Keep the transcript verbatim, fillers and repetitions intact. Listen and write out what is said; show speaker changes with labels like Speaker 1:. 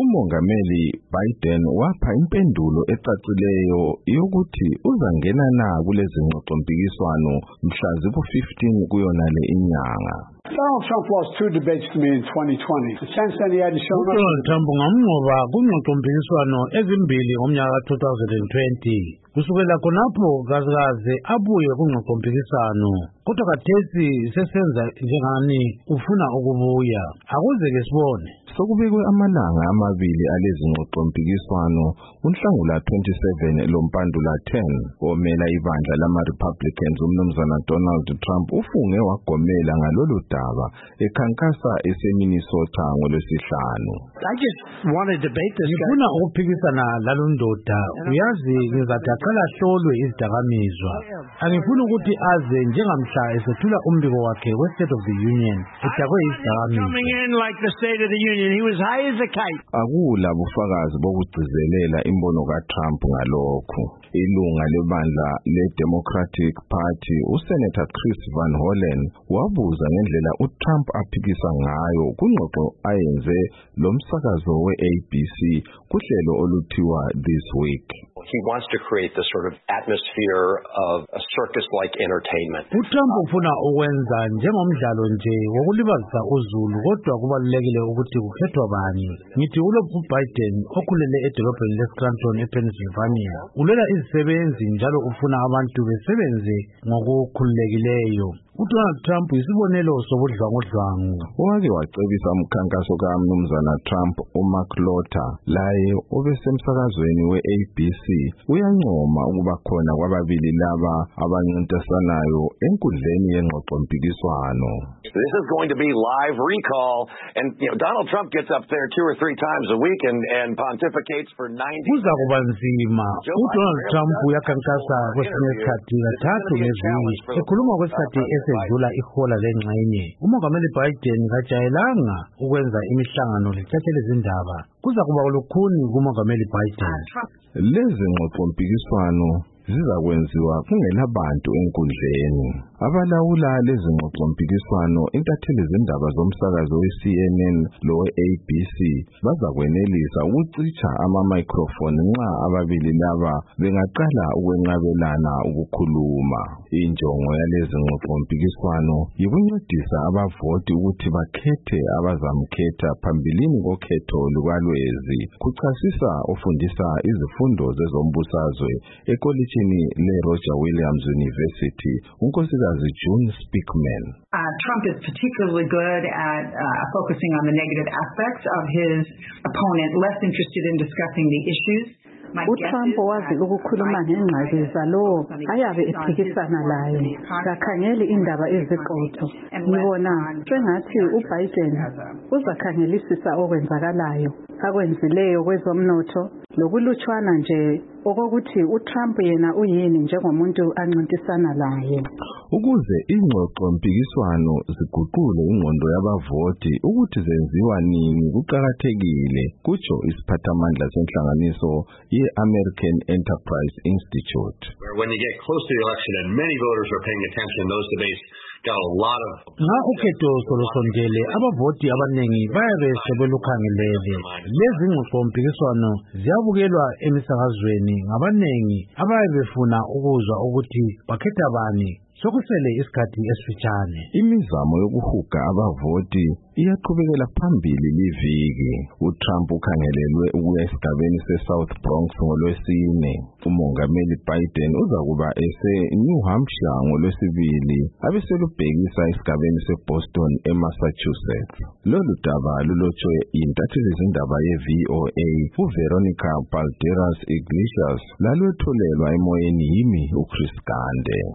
Speaker 1: umongameli Biden wapha impendulo ecacileyo yokuthi uzangena na kulezi ngxoxompikiswano mhla ziku-fifteen kuyona le inyanga.
Speaker 2: Donald Trump lost two debates to me in twenty twenty. Since then he hadn't shown up.
Speaker 3: Donald Trump ngamnqoba kungxoxompikiswano ezimbili ngomnyaka two thousand twenty. Kusukela khonapho kaze abuye kungxoxompikisano. Kodwa kathesi sesenza njengani ufuna ukubuya. Akuze ke sibone.
Speaker 1: Sokubekwe amalanga amabili alezi ngxoxompikiswano uNhlangula twenty-seven loMpandula ten omela ibandla lama Republicans umnumzana Donald Trump ufunge wagomela ngalolu daba ekhankasa eseMinnesota ngolwesihlanu.
Speaker 4: I just want to debate this.
Speaker 3: Ngifuna ukuphikisana lalondoda. Uyazi ngizathi aqala hlolwe izidakamizwa. Angifuni ukuthi aze njengamhla esethula umbiko wakhe we State of the Union edakwe izidakamizwa.
Speaker 4: Coming in like the State of the Union. He was high as a kite.
Speaker 1: Akula bufakazi bokugcizelela imbono kaTrump ngalokho. Ilunga lebandla leDemocratic Party uSenator Chris Van Hollen wabuza ngendlela uTrump aphikisa ngayo kungxoxo ayenze lomsakazo we-A B C kuhlelo oluthiwa This Week.
Speaker 5: He wants to create this sort of atmosphere of a circus-like entertainment.
Speaker 3: uTrump ufuna ukwenza njengomdlalo nje wokulibazisa uzulu kodwa kubalulekile ukuthi kukhethwa bani. Ngithi ulo Biden okhulele edolobheni leScranton ePennsylvania ulela izisebenzi njalo ufuna abantu besebenze ngokukhululekileyo. uDonald Trump isibonelo sobudlwangudlwangu.
Speaker 1: Wake wacebisa umkhankaso kaMnumzana Trump uMark Lotter laye obesemsakazweni we-A B C uyancoma ukuba khona kwababili laba abancintisanayo enkundleni yengxoxompikiswano.
Speaker 5: This is going to be live recall, and you know Donald Trump gets up there two or three times a week and and pontificates for ninety.
Speaker 3: Kuza kuba nzima. uDonald Trump uyakhankasa kwesinye isikhathi kathathu ngeviki ekhuluma kwesikhathi esedlula ihola lengxenye. Umongameli Biden kajayelanga ukwenza imihlangano lethathele izindaba. Kuza kuba lukhuni kumongameli Biden.
Speaker 1: Lezi ngxoxompikiswano zizakwenziwa kungelabantu enkundleni. Abalawula lezi ngxoxompikiswano intatheli zindaba zomsakazo we-C N N lo we-A B C bazakwenelisa ukucitsha ama-microphone nxa ababili laba bengaqala ukwenqabelana ukukhuluma. Injongo yalezi ngxoxompikiswano yikuncedisa abavoti ukuthi bakhethe abazamkhetha phambilini kokhetho lukalwezi. Kuchasisa ofundisa izifundo zezombusazwe ekolitshini le-Roger Williams University unkosikazi June Speakman.
Speaker 6: Uh, Trump is particularly good at uh, focusing on the negative aspects of his opponent, less interested in discussing the issues.
Speaker 7: uTrump wazi ukukhuluma ngengxaki zalowo ayabe ephikisana layo, akakhangeli indaba eziqotho. Ngibona sengathi uBiden uzakhangelisisa okwenzakalayo akwenzileyo kwezomnotho lokulutshwana nje okokuthi uTrump yena uyini njengomuntu ancintisana laye.
Speaker 1: Ukuze ingxoxompikiswano ziguqule ingqondo yabavoti ukuthi zenziwa nini kuqakathekile kutsho isiphathamandla senhlanganiso ye-American Enterprise Institute.
Speaker 8: When you get close to the election and many voters are paying attention, those debates got a lot of
Speaker 3: Nga ukhetho solosondele abavoti abanengi bayabe sebelukhangelele. Lezi ngxoxompikiswano ziyabukelwa emisakazweni ngabanengi abayabe befuna ukuzwa ukuthi bakhetha bani. Sokusele isikhathi esifitshane.
Speaker 1: Imizamo yokuhuga abavoti iyaqhubekela phambili liviki. uTrump ukhangelelwe ukuya esigabeni se-South Bronx ngolwesine. Umongameli Biden uzakuba ese-New Hampshire ngolwesibili abeselubhekisa esigabeni se-Boston eMassachusetts. Lolu daba lulotshwe intatheli zindaba ye-V O A uVeronica Balderas Iglesias lalwetholelwa emoyeni yimi uChris Gande.